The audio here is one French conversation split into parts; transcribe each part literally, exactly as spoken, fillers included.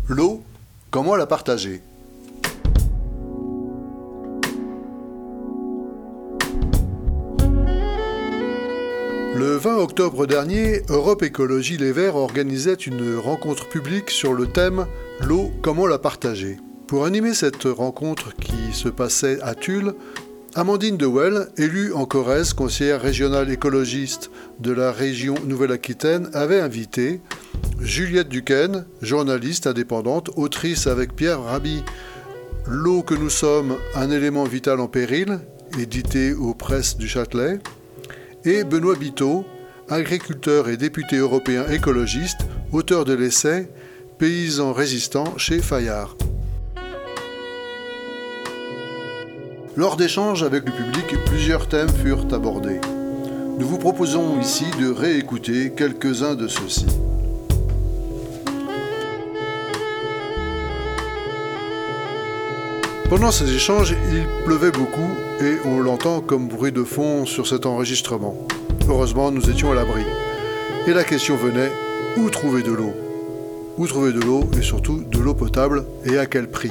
L'eau, comment la partager ? Le vingt octobre dernier, Europe Écologie Les Verts organisait une rencontre publique sur le thème « L'eau, comment la partager ». Pour animer cette rencontre qui se passait à Tulle, Amandine Dewel, élue en Corrèze, conseillère régionale écologiste de la région Nouvelle-Aquitaine, avait invité Juliette Duquesne, journaliste indépendante, autrice avec Pierre Rabhi, « L'eau que nous sommes, un élément vital en péril », édité aux presses du Châtelet, et Benoît Biteau, agriculteur et député européen écologiste, auteur de l'essai « Paysans résistants » chez Fayard. Lors d'échanges avec le public, plusieurs thèmes furent abordés. Nous vous proposons ici de réécouter quelques-uns de ceux-ci. Pendant ces échanges, il pleuvait beaucoup et on l'entend comme bruit de fond sur cet enregistrement. Heureusement, nous étions à l'abri. Et la question venait, où trouver de l'eau ? Où trouver de l'eau et surtout de l'eau potable et à quel prix ?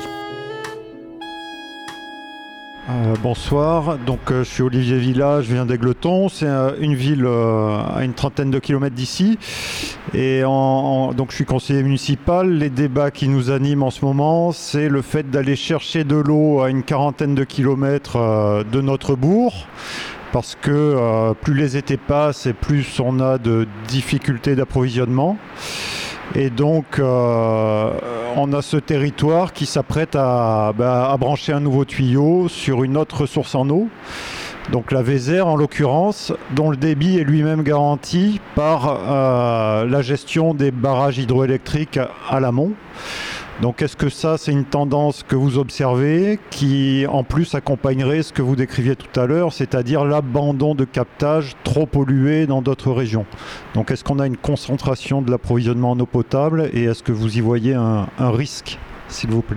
Euh, bonsoir, donc euh, je suis Olivier Villa, je viens d'Aigleton, c'est euh, une ville euh, à une trentaine de kilomètres d'ici et en, en, donc je suis conseiller municipal. Les débats qui nous animent en ce moment, c'est le fait d'aller chercher de l'eau à une quarantaine de kilomètres euh, de notre bourg, parce que euh, plus les étés passent et plus on a de difficultés d'approvisionnement. Et donc, euh, on a ce territoire qui s'apprête à, bah, à brancher un nouveau tuyau sur une autre source en eau, donc la Vézère en l'occurrence, dont le débit est lui-même garanti par euh, la gestion des barrages hydroélectriques à l'amont. Donc est-ce que ça, c'est une tendance que vous observez qui, en plus, accompagnerait ce que vous décriviez tout à l'heure, c'est-à-dire l'abandon de captages trop pollués dans d'autres régions ? Donc est-ce qu'on a une concentration de l'approvisionnement en eau potable et est-ce que vous y voyez un, un risque, s'il vous plaît ?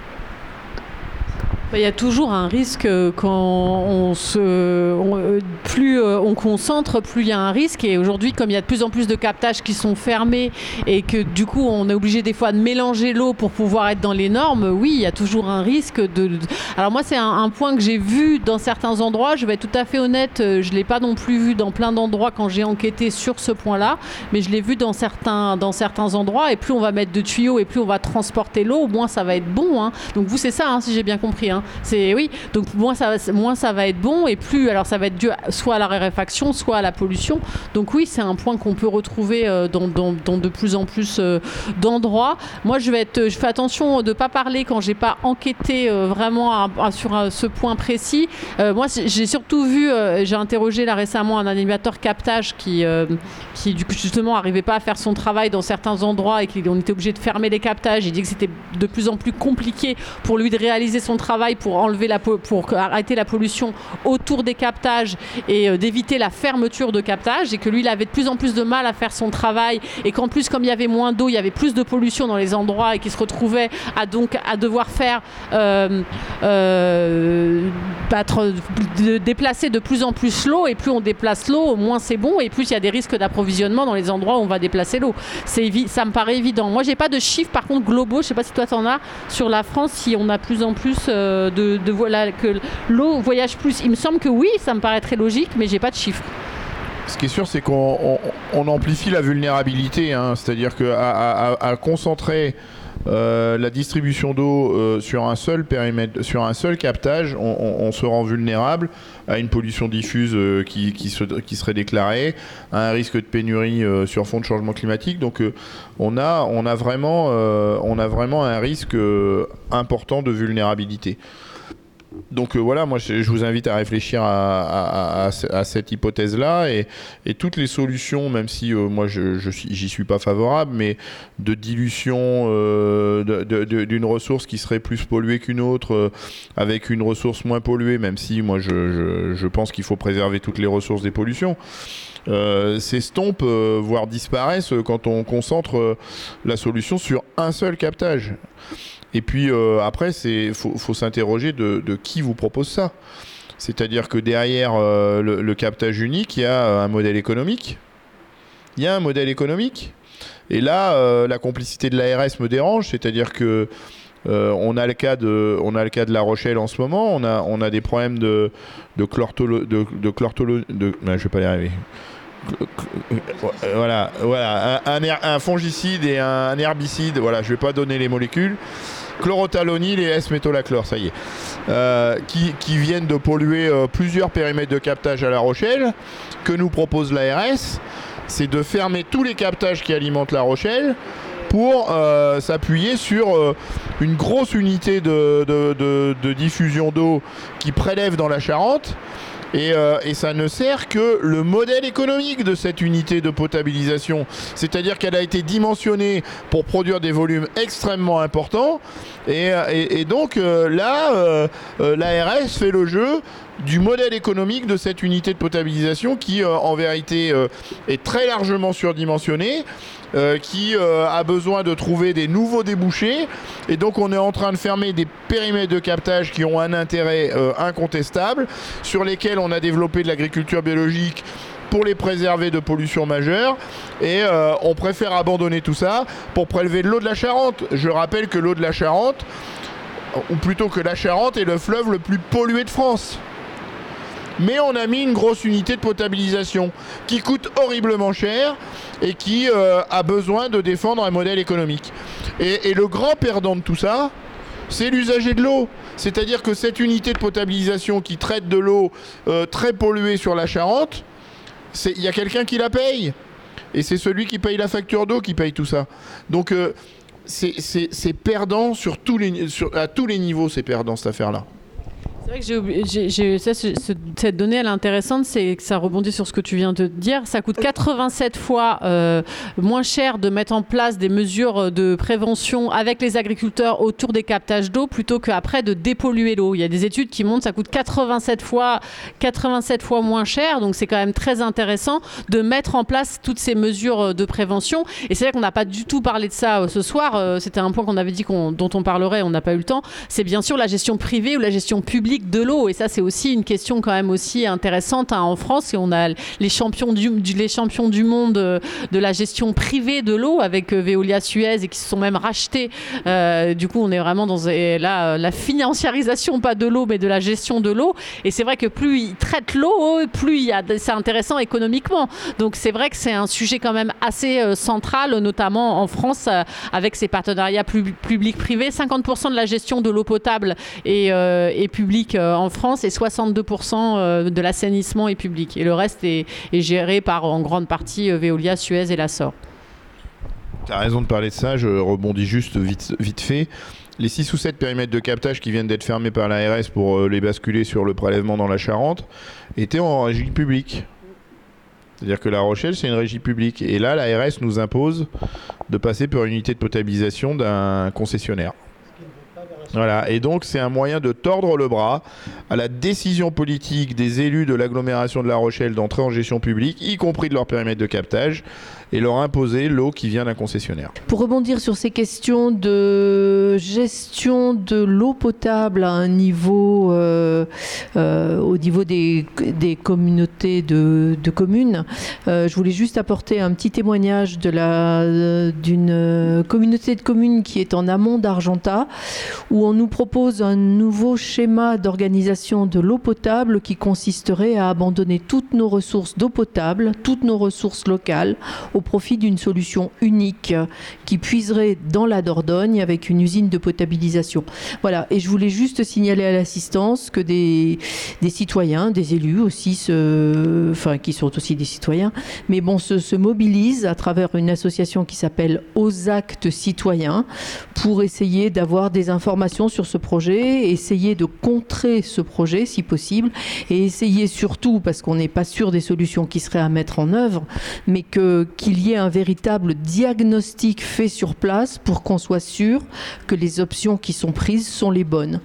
Il y a toujours un risque quand on se, on, plus on concentre, plus il y a un risque. Et aujourd'hui, comme il y a de plus en plus de captages qui sont fermés et que du coup on est obligé des fois de mélanger l'eau pour pouvoir être dans les normes, oui, il y a toujours un risque de... Alors moi, c'est un, un point que j'ai vu dans certains endroits. Je vais être tout à fait honnête, je ne l'ai pas non plus vu dans plein d'endroits quand j'ai enquêté sur ce point-là, mais je l'ai vu dans certains, dans certains endroits. Et plus on va mettre de tuyaux et plus on va transporter l'eau, moins ça va être bon. Hein. Donc vous, c'est ça, hein, si j'ai bien compris. Hein. C'est oui, donc moins ça, moins ça va être bon et plus alors ça va être dû soit à la raréfaction, soit à la pollution. Donc oui, c'est un point qu'on peut retrouver euh, dans, dans, dans de plus en plus euh, d'endroits. Moi, je vais être, je fais attention de pas parler quand j'ai pas enquêté euh, vraiment à, à, sur à, ce point précis. Euh, moi, j'ai surtout vu, euh, j'ai interrogé là récemment un animateur captage qui, euh, qui du coup, justement arrivait pas à faire son travail dans certains endroits et qu'on était obligé de fermer les captages. Il dit que c'était de plus en plus compliqué pour lui de réaliser son travail pour enlever la pour arrêter la pollution autour des captages et euh, d'éviter la fermeture de captages, et que lui il avait de plus en plus de mal à faire son travail, et qu'en plus comme il y avait moins d'eau, il y avait plus de pollution dans les endroits et qu'il se retrouvait à donc à devoir faire euh, euh, battre, de déplacer de plus en plus l'eau, et plus on déplace l'eau, moins c'est bon, et plus il y a des risques d'approvisionnement dans les endroits où on va déplacer l'eau. C'est évi- ça me paraît évident. Moi j'ai pas de chiffres par contre globaux, je sais pas si toi t'en as sur la France, si on a plus en plus euh, De, de voilà que l'eau voyage plus. Il me semble que oui, ça me paraît très logique, mais j'ai pas de chiffres. Ce qui est sûr, c'est qu'on on, on amplifie la vulnérabilité, hein, c'est-à-dire qu'à à, à, à concentrer euh, la distribution d'eau euh, sur un seul périmètre, sur un seul captage, on, on, on se rend vulnérable à une pollution diffuse euh, qui, qui, se, qui serait déclarée, à un risque de pénurie euh, sur fond de changement climatique. Donc euh, on, a, on, a vraiment, euh, on a vraiment un risque euh, important de vulnérabilité. Donc euh, voilà, moi je, je vous invite à réfléchir à, à, à, à cette hypothèse-là, et, et toutes les solutions, même si euh, moi je, je suis, j'y suis pas favorable, mais de dilution euh, de, de, de, d'une ressource qui serait plus polluée qu'une autre, euh, avec une ressource moins polluée, même si moi je, je, je pense qu'il faut préserver toutes les ressources des pollutions. Euh, s'estompent, euh, voire disparaissent quand on concentre euh, la solution sur un seul captage. Et puis euh, après, il faut, faut s'interroger de, de qui vous propose ça. C'est-à-dire que derrière euh, le, le captage unique, il y a un modèle économique. Il y a un modèle économique. Et là, euh, la complicité de l'A R S me dérange, c'est-à-dire que euh, on a le cas de, on a le cas de La Rochelle en ce moment. On a, on a des problèmes de, de chlortolo, de, de chlortolo, de, non, je vais pas y arriver. Voilà, voilà, un, un, un fongicide et un, un herbicide. Voilà, je vais pas donner les molécules. Chlorothalonil et S-métolachlore, ça y est, euh, qui, qui viennent de polluer euh, plusieurs périmètres de captage à La Rochelle. Que nous propose l'A R S, c'est de fermer tous les captages qui alimentent La Rochelle pour euh, s'appuyer sur euh, une grosse unité de, de, de, de diffusion d'eau qui prélève dans la Charente. Et, euh, et ça ne sert que le modèle économique de cette unité de potabilisation. C'est-à-dire qu'elle a été dimensionnée pour produire des volumes extrêmement importants. Et, et, et donc euh, là, euh, euh, l'A R S fait le jeu du modèle économique de cette unité de potabilisation qui, euh, en vérité, euh, est très largement surdimensionnée. Euh, qui euh, a besoin de trouver des nouveaux débouchés, et donc on est en train de fermer des périmètres de captage qui ont un intérêt euh, incontestable, sur lesquels on a développé de l'agriculture biologique pour les préserver de pollution majeure, et euh, on préfère abandonner tout ça pour prélever de l'eau de la Charente. Je rappelle que l'eau de la Charente, ou plutôt que la Charente, est le fleuve le plus pollué de France. Mais on a mis une grosse unité de potabilisation qui coûte horriblement cher et qui euh, a besoin de défendre un modèle économique. Et, et le grand perdant de tout ça, c'est l'usager de l'eau. C'est-à-dire que cette unité de potabilisation qui traite de l'eau euh, très polluée sur la Charente, il y a quelqu'un qui la paye. Et c'est celui qui paye la facture d'eau qui paye tout ça. Donc euh, c'est perdant sur tous les, sur, à tous les niveaux, c'est perdant cette affaire-là. C'est vrai que j'ai, j'ai, j'ai, ça, ce, cette donnée, elle est intéressante, c'est que ça rebondit sur ce que tu viens de dire. Ça coûte quatre-vingt-sept fois euh, moins cher de mettre en place des mesures de prévention avec les agriculteurs autour des captages d'eau plutôt qu'après de dépolluer l'eau. Il y a des études qui montrent que ça coûte quatre-vingt-sept fois, quatre-vingt-sept fois moins cher, donc c'est quand même très intéressant de mettre en place toutes ces mesures de prévention. Et c'est vrai qu'on n'a pas du tout parlé de ça euh, ce soir. Euh, c'était un point qu'on avait dit qu'on, dont on parlerait, on n'a pas eu le temps. C'est bien sûr la gestion privée ou la gestion publique de l'eau, et ça c'est aussi une question quand même aussi intéressante hein, en France, et on a les champions du, les champions du monde de, de la gestion privée de l'eau avec euh, Veolia, Suez, et qui se sont même rachetés. Euh, du coup on est vraiment dans et là, la financiarisation, pas de l'eau mais de la gestion de l'eau, et c'est vrai que plus ils traitent l'eau, plus il y a, c'est intéressant économiquement. Donc c'est vrai que c'est un sujet quand même assez euh, central, notamment en France euh, avec ces partenariats public-privé. cinquante pour cent de la gestion de l'eau potable est, euh, est publique en France, et soixante-deux pour cent de l'assainissement est public. Et le reste est, est géré par, en grande partie, Veolia, Suez et la S O R. Tu as raison de parler de ça, je rebondis juste vite, vite fait. Les six ou sept périmètres de captage qui viennent d'être fermés par l'A R S pour les basculer sur le prélèvement dans la Charente étaient en régie publique. C'est-à-dire que La Rochelle, c'est une régie publique. Et là, l'A R S nous impose de passer par une unité de potabilisation d'un concessionnaire. Voilà, et donc c'est un moyen de tordre le bras à la décision politique des élus de l'agglomération de La Rochelle d'entrer en gestion publique, y compris de leur périmètre de captage, et leur imposer l'eau qui vient d'un concessionnaire. Pour rebondir sur ces questions de gestion de l'eau potable à un niveau, euh, euh, au niveau des, des communautés de, de communes, euh, je voulais juste apporter un petit témoignage de la, euh, d'une communauté de communes qui est en amont d'Argentat, où on nous propose un nouveau schéma d'organisation de l'eau potable qui consisterait à abandonner toutes nos ressources d'eau potable, toutes nos ressources locales, au profit d'une solution unique qui puiserait dans la Dordogne avec une usine de potabilisation. Voilà, et je voulais juste signaler à l'assistance que des, des citoyens, des élus aussi, se, enfin qui sont aussi des citoyens, mais bon, se, se mobilisent à travers une association qui s'appelle Aux Actes Citoyens pour essayer d'avoir des informations sur ce projet, essayer de contrer ce projet si possible, et essayer surtout, parce qu'on n'est pas sûr des solutions qui seraient à mettre en œuvre, mais que, qu'il y ait un véritable diagnostic fait sur place pour qu'on soit sûr que les options qui sont prises sont les bonnes.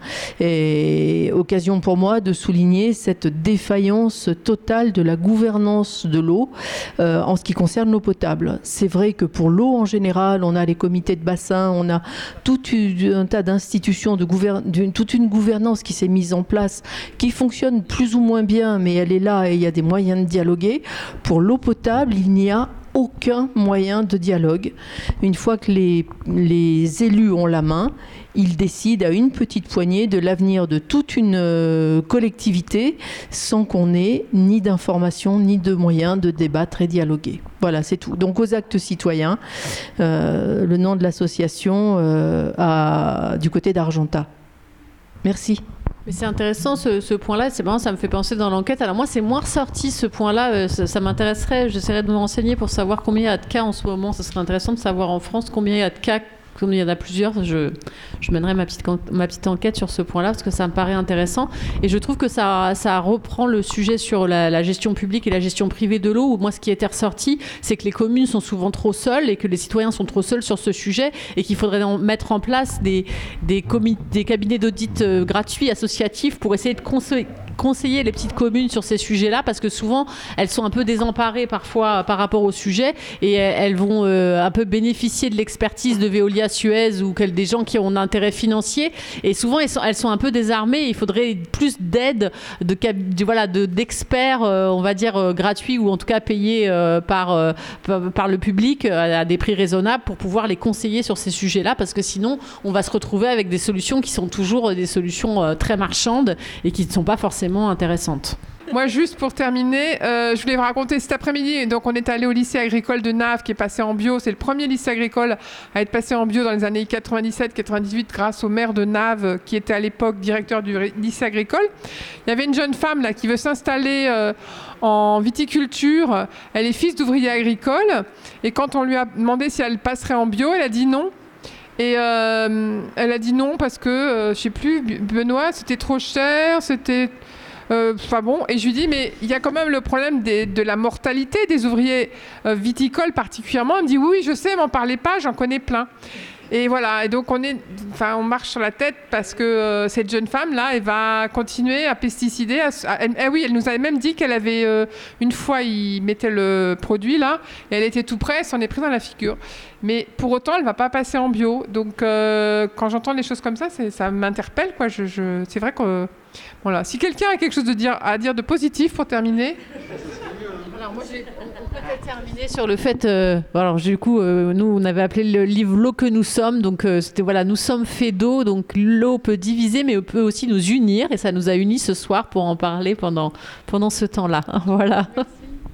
Et occasion pour moi de souligner cette défaillance totale de la gouvernance de l'eau euh, en ce qui concerne l'eau potable. C'est vrai que pour l'eau en général, on a les comités de bassin, on a tout un tas d'institutions, de gouvern... toute une gouvernance qui s'est mise en place, qui fonctionne plus ou moins bien, mais elle est là et il y a des moyens de dialoguer. Pour l'eau potable, il n'y a aucun moyen de dialogue. Une fois que les, les élus ont la main, ils décident à une petite poignée de l'avenir de toute une euh, collectivité sans qu'on ait ni d'informations ni de moyens de débattre et dialoguer. Voilà, c'est tout. Donc aux actes citoyens, euh, le nom de l'association euh, à, du côté d'Argentat. Merci. Mais c'est intéressant ce, ce point-là, c'est marrant, ça me fait penser dans l'enquête. Alors moi, c'est moins ressorti ce point-là, euh, ça, ça m'intéresserait, j'essaierai de me renseigner pour savoir combien il y a de cas en ce moment. Ça serait intéressant de savoir en France combien il y a de cas. Comme il y en a plusieurs, je, je mènerai ma petite, ma petite enquête sur ce point-là parce que ça me paraît intéressant. Et je trouve que ça, ça reprend le sujet sur la, la gestion publique et la gestion privée de l'eau, où moi, ce qui était ressorti, c'est que les communes sont souvent trop seules et que les citoyens sont trop seuls sur ce sujet et qu'il faudrait en mettre en place des, des, comi- des cabinets d'audit euh, gratuits, associatifs, pour essayer de conseiller conseiller les petites communes sur ces sujets-là, parce que souvent elles sont un peu désemparées parfois par rapport au sujet et elles vont euh, un peu bénéficier de l'expertise de Veolia, Suez ou des gens qui ont un intérêt financier, et souvent elles sont, elles sont un peu désarmées. Il faudrait plus d'aide de, de, voilà, de, d'experts euh, on va dire euh, gratuits ou en tout cas payés euh, par, euh, par le public euh, à des prix raisonnables pour pouvoir les conseiller sur ces sujets-là, parce que sinon on va se retrouver avec des solutions qui sont toujours des solutions euh, très marchandes et qui ne sont pas forcément intéressante. Moi, juste pour terminer, euh, je voulais vous raconter cet après-midi. Donc, on est allé au lycée agricole de Naves qui est passé en bio. C'est le premier lycée agricole à être passé en bio dans les années quatre-vingt-dix-sept quatre-vingt-dix-huit grâce au maire de Naves qui était à l'époque directeur du lycée agricole. Il y avait une jeune femme là qui veut s'installer euh, en viticulture. Elle est fils d'ouvrier agricole. Et quand on lui a demandé si elle passerait en bio, elle a dit non. Et euh, elle a dit non parce que, euh, je sais plus, Benoît, c'était trop cher, c'était... Enfin euh, bon, et je lui dis, mais il y a quand même le problème des, de la mortalité des ouvriers euh, viticoles particulièrement. Elle me dit, oui, je sais, m'en parlez pas, j'en connais plein. Et voilà, et donc on, est, enfin, on marche sur la tête parce que euh, cette jeune femme-là, elle va continuer à pesticider. À, à, elle, eh oui, elle nous avait même dit qu'elle avait, euh, une fois, il mettait le produit là, et elle était tout près, elle s'en est pris dans la figure. Mais pour autant, elle ne va pas passer en bio. Donc euh, quand j'entends des choses comme ça, c'est, ça m'interpelle, quoi. Je, je, c'est vrai que... Euh, voilà. Si quelqu'un a quelque chose de dire, à dire de positif pour terminer... Alors moi, j'ai, on peut peut-être terminer sur le fait. Euh, alors du coup, euh, nous, on avait appelé le livre "L'eau que nous sommes". Donc euh, c'était voilà, nous sommes faits d'eau. Donc l'eau peut diviser, mais peut aussi nous unir. Et ça nous a unis ce soir pour en parler pendant pendant ce temps-là. Voilà. Merci.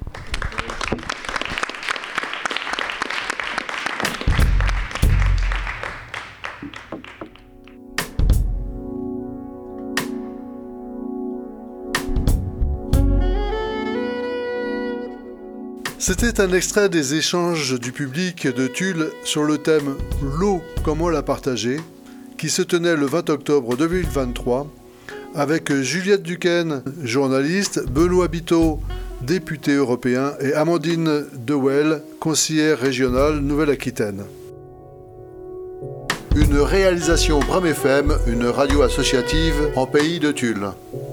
C'était un extrait des échanges du public de Tulle sur le thème « L'eau, comment la partager ?», qui se tenait le vingt octobre deux mille vingt-trois, avec Juliette Duquesne, journaliste, Benoît Biteau, député européen, et Amandine Dewel, conseillère régionale Nouvelle-Aquitaine. Une réalisation Bram F M, une radio associative en pays de Tulle.